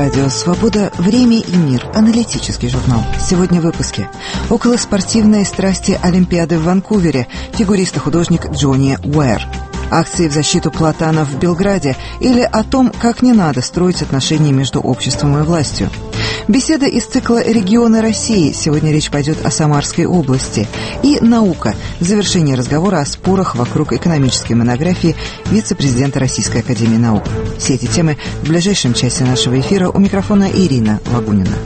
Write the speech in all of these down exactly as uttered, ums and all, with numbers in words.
Радио «Свобода. Время и мир». Аналитический журнал. Сегодня в выпуске. Околоспортивные страсти Олимпиады в Ванкувере. Фигурист и художник Джонни Уэйр. Акции в защиту Платана в Белграде. Или о том, как не надо строить отношения между обществом и властью. Беседа из цикла «Регионы России». Сегодня речь пойдет о Самарской области. И наука. Завершение разговора о спорах вокруг экономической монографии вице-президента Российской академии наук. Все эти темы в ближайшем часе нашего эфира. У микрофона Ирина Лагунина.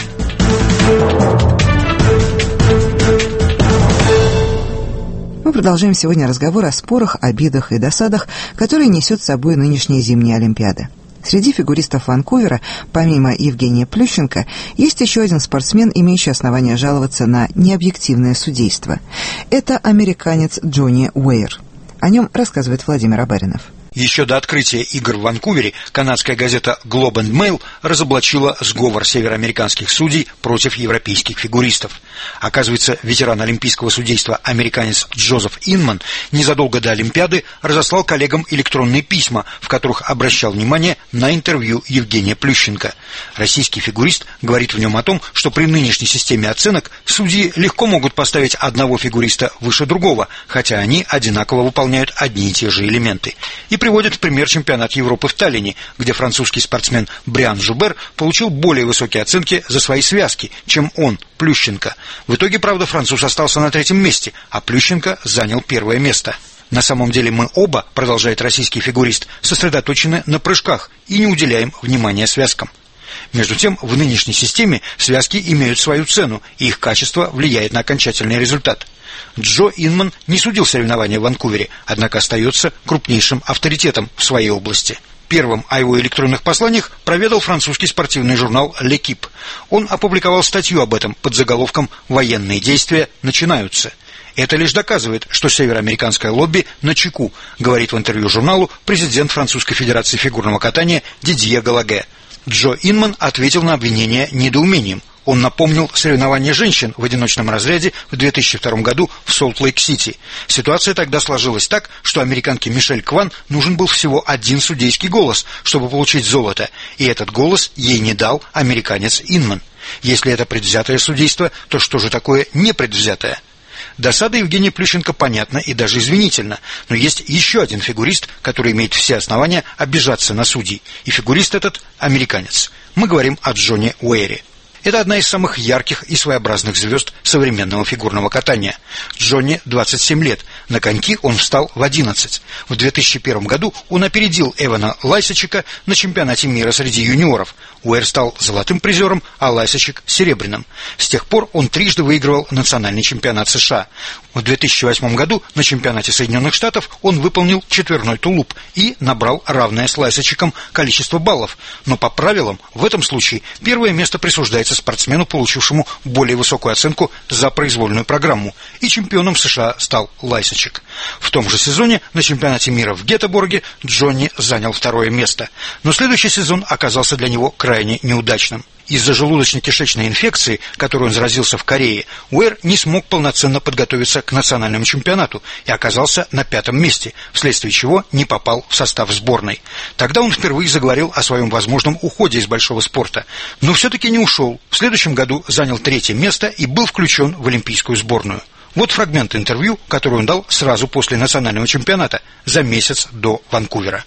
Мы продолжаем сегодня разговор о спорах, обидах и досадах, которые несет с собой нынешняя зимняя Олимпиада. Среди фигуристов Ванкувера, помимо Евгения Плющенко, есть еще один спортсмен, имеющий основания жаловаться на необъективное судейство. Это американец Джонни Уэйр. О нем рассказывает Владимир Абаринов. Еще до открытия игр в Ванкувере канадская газета Globe and Mail разоблачила сговор североамериканских судей против европейских фигуристов. Оказывается, ветеран олимпийского судейства американец Джозеф Инман незадолго до Олимпиады разослал коллегам электронные письма, в которых обращал внимание на интервью Евгения Плющенко. Российский фигурист говорит в нем о том, что при нынешней системе оценок судьи легко могут поставить одного фигуриста выше другого, хотя они одинаково выполняют одни и те же элементы. И приводит в пример чемпионат Европы в Таллине, где французский спортсмен Бриан Жубер получил более высокие оценки за свои связки, чем он, Плющенко. В итоге, правда, француз остался на третьем месте, а Плющенко занял первое место. На самом деле мы оба, продолжает российский фигурист, сосредоточены на прыжках и не уделяем внимания связкам. Между тем, в нынешней системе связки имеют свою цену, и их качество влияет на окончательный результат. Джо Инман не судил соревнования в Ванкувере, однако остается крупнейшим авторитетом в своей области. Первым о его электронных посланиях проведал французский спортивный журнал «L'Équipe». Он опубликовал статью об этом под заголовком «Военные действия начинаются». Это лишь доказывает, что североамериканское лобби начеку, говорит в интервью журналу президент Французской федерации фигурного катания Дидье Галаге. Джо Инман ответил на обвинение недоумением. Он напомнил соревнования женщин в одиночном разряде в две тысячи втором году в Солт-Лейк-Сити. Ситуация тогда сложилась так, что американке Мишель Кван нужен был всего один судейский голос, чтобы получить золото, и этот голос ей не дал американец Инман. Если это предвзятое судейство, то что же такое непредвзятое? Досада Евгения Плющенко понятна и даже извинительна, но есть еще один фигурист, который имеет все основания обижаться на судей, и фигурист этот – американец. Мы говорим о Джонни Уэйре. Это одна из самых ярких и своеобразных звезд современного фигурного катания. Джонни двадцать семь лет, на коньки он встал в одиннадцать. В две тысячи первом году он опередил Эвана Лайсачика на чемпионате мира среди юниоров. Уэйр стал золотым призером, а Лайсачик – серебряным. С тех пор он трижды выигрывал национальный чемпионат США. В две тысячи восьмом году на чемпионате Соединенных Штатов он выполнил четверной тулуп и набрал равное с Лайсачиком количество баллов. Но по правилам в этом случае первое место присуждается спортсмену, получившему более высокую оценку за произвольную программу, и чемпионом США стал Лайсачик. В том же сезоне на чемпионате мира в Гетеборге Джонни занял второе место, но следующий сезон оказался для него крайне неудачным. Из-за желудочно-кишечной инфекции, которой он заразился в Корее, Уэйр не смог полноценно подготовиться к национальному чемпионату и оказался на пятом месте, вследствие чего не попал в состав сборной. Тогда он впервые заговорил о своем возможном уходе из большого спорта, но все-таки не ушел. В следующем году занял третье место и был включен в олимпийскую сборную. Вот фрагмент интервью, который он дал сразу после национального чемпионата, за месяц до Ванкувера.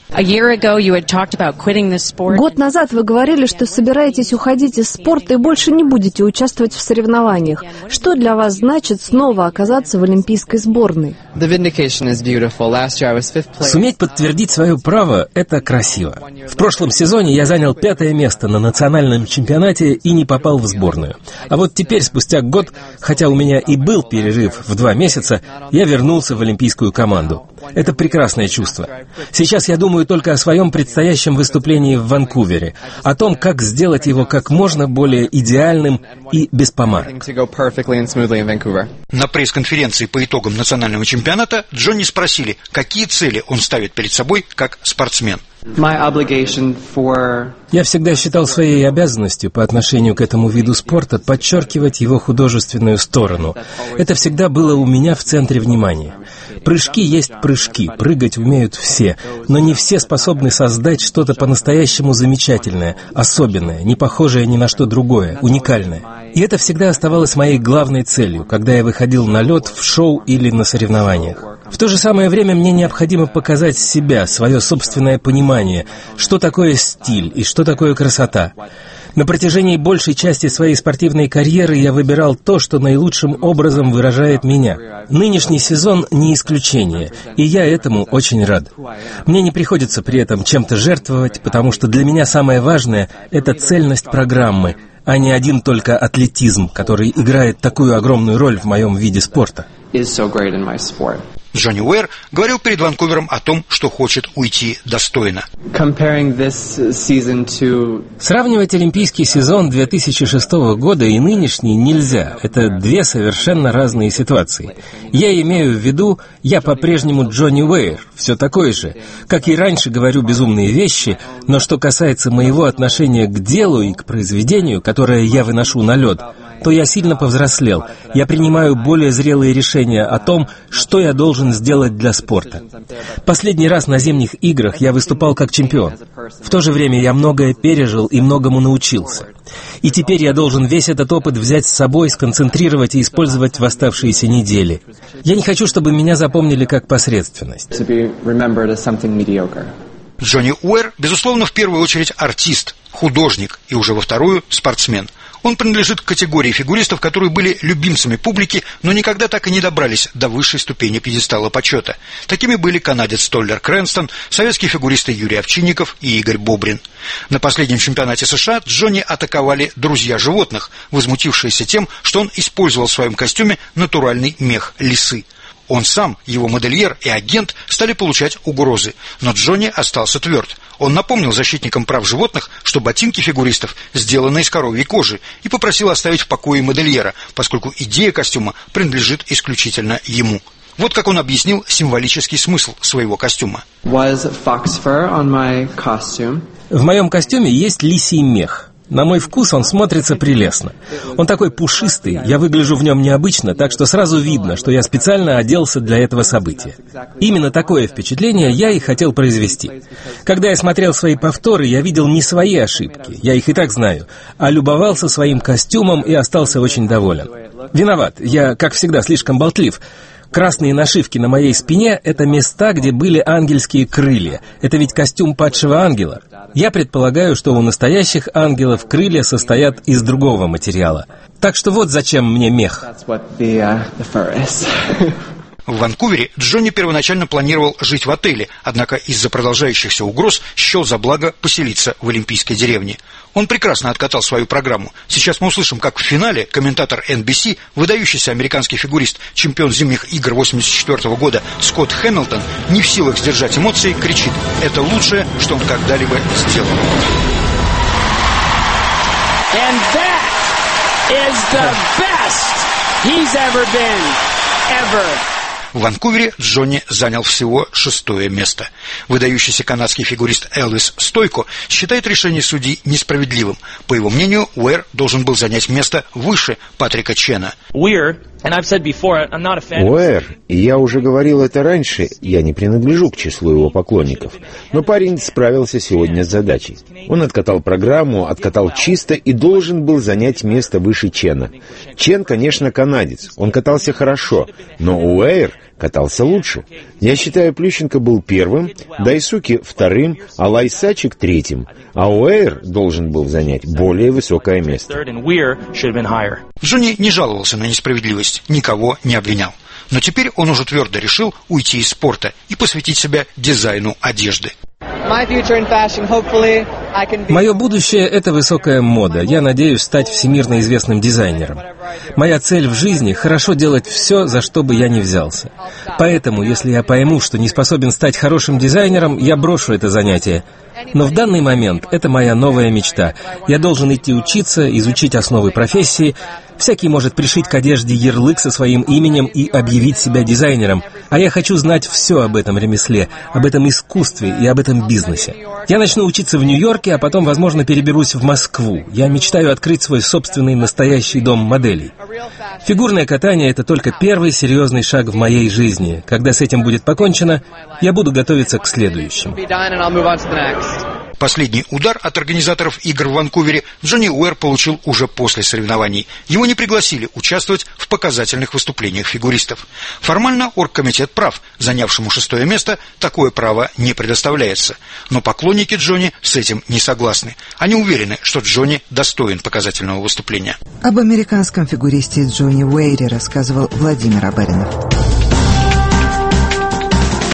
Год назад вы говорили, что собираетесь уходить из спорта и больше не будете участвовать в соревнованиях. Что для вас значит снова оказаться в олимпийской сборной? Суметь подтвердить свое право – это красиво. В прошлом сезоне я занял пятое место на национальном чемпионате и не попал в сборную. А вот теперь, спустя год, хотя у меня и был перерыв в два месяца, я вернулся в олимпийскую команду. Это прекрасное чувство. Сейчас я думаю только о своем предстоящем выступлении в Ванкувере, о том, как сделать его как можно более идеальным и без помарок. На пресс-конференции по итогам национального чемпионата Джонни спросили, какие цели он ставит перед собой как спортсмен. Я всегда считал своей обязанностью по отношению к этому виду спорта подчеркивать его художественную сторону. Это всегда было у меня в центре внимания. Прыжки есть прыжки, прыгать умеют все, но не все способны создать что-то по-настоящему замечательное, особенное, не похожее ни на что другое, уникальное. И это всегда оставалось моей главной целью, когда я выходил на лед, в шоу или на соревнованиях. В то же самое время мне необходимо показать себя, свое собственное понимание, что такое стиль и что такое красота. На протяжении большей части своей спортивной карьеры я выбирал то, что наилучшим образом выражает меня. Нынешний сезон не исключение, и я этому очень рад. Мне не приходится при этом чем-то жертвовать, потому что для меня самое важное — это цельность программы, а не один только атлетизм, который играет такую огромную роль в моем виде спорта. Джонни Уэйр говорил перед Ванкувером о том, что хочет уйти достойно. Сравнивать олимпийский сезон две тысячи шестого года и нынешний нельзя. Это две совершенно разные ситуации. Я имею в виду, я по-прежнему Джонни Уэйр, все такой же. Как и раньше, говорю безумные вещи, но что касается моего отношения к делу и к произведению, которое я выношу на лед, то я сильно повзрослел. Я принимаю более зрелые решения о том, что я должен сделать для спорта. Последний раз на зимних играх я выступал как чемпион. В то же время я многое пережил и многому научился. И теперь я должен весь этот опыт взять с собой, сконцентрировать и использовать в оставшиеся недели. Я не хочу, чтобы меня запомнили как посредственность. Джонни Уэйр, безусловно, в первую очередь артист, художник и уже во вторую – спортсмен. Он принадлежит к категории фигуристов, которые были любимцами публики, но никогда так и не добрались до высшей ступени пьедестала почета. Такими были канадец Толлер Крэнстон, советские фигуристы Юрий Овчинников и Игорь Бобрин. На последнем чемпионате США Джонни атаковали друзья животных, возмутившиеся тем, что он использовал в своем костюме натуральный мех лисы. Он сам, его модельер и агент стали получать угрозы, но Джонни остался тверд. Он напомнил защитникам прав животных, что ботинки фигуристов сделаны из коровьей кожи, и попросил оставить в покое модельера, поскольку идея костюма принадлежит исключительно ему. Вот как он объяснил символический смысл своего костюма. В моем костюме есть лисий мех. На мой вкус он смотрится прелестно. Он такой пушистый, я выгляжу в нем необычно, так что сразу видно, что я специально оделся для этого события. Именно такое впечатление я и хотел произвести. Когда я смотрел свои повторы, я видел не свои ошибки, я их и так знаю, а любовался своим костюмом и остался очень доволен. Виноват, я, как всегда, слишком болтлив. Красные нашивки на моей спине — это места, где были ангельские крылья. Это ведь костюм падшего ангела. Я предполагаю, что у настоящих ангелов крылья состоят из другого материала. Так что вот зачем мне мех. В Ванкувере Джонни первоначально планировал жить в отеле, однако из-за продолжающихся угроз счел за благо поселиться в Олимпийской деревне. Он прекрасно откатал свою программу. Сейчас мы услышим, как в финале комментатор эн би си, выдающийся американский фигурист, чемпион зимних игр восемьдесят четвёртого года Скотт Хэмилтон, не в силах сдержать эмоции, кричит: «Это лучшее, что он когда-либо сделал». And that is the best he's ever been, ever. В Ванкувере Джонни занял всего шестое место. Выдающийся канадский фигурист Элвис Стойко считает решение судей несправедливым. По его мнению, Уэйр должен был занять место выше Патрика Чена. Уэйр, и я уже говорил это раньше, я не принадлежу к числу его поклонников, но парень справился сегодня с задачей. Он откатал программу, откатал чисто и должен был занять место выше Чена. Чен, конечно, канадец, он катался хорошо, но Уэйр катался лучше. Я считаю, Плющенко был первым, Дайсуки вторым, а Лайсачик третьим, а Уэйр должен был занять более высокое место. Джонни не жаловался на несправедливость, никого не обвинял. Но теперь он уже твердо решил уйти из спорта и посвятить себя дизайну одежды. Мое будущее — это высокая мода. Я надеюсь стать всемирно известным дизайнером. Моя цель в жизни — хорошо делать все, за что бы я ни взялся. Поэтому, если я пойму, что не способен стать хорошим дизайнером, я брошу это занятие. Но в данный момент это моя новая мечта. Я должен идти учиться, изучить основы профессии. Всякий может пришить к одежде ярлык со своим именем и объявить себя дизайнером. А я хочу знать все об этом ремесле, об этом искусстве и об этом бизнесе. Я начну учиться в Нью-Йорке, а потом, возможно, переберусь в Москву. Я мечтаю открыть свой собственный настоящий дом моделей. Фигурное катание — это только первый серьезный шаг в моей жизни. Когда с этим будет покончено, я буду готовиться к следующему. Последний удар от организаторов игр в Ванкувере Джонни Уэр получил уже после соревнований. Его не пригласили участвовать в показательных выступлениях фигуристов. Формально оргкомитет прав, занявшему шестое место такое право не предоставляется. Но поклонники Джонни с этим не согласны. Они уверены, что Джонни достоин показательного выступления. Об американском фигуристе Джонни Уэйре рассказывал Владимир Абаринов.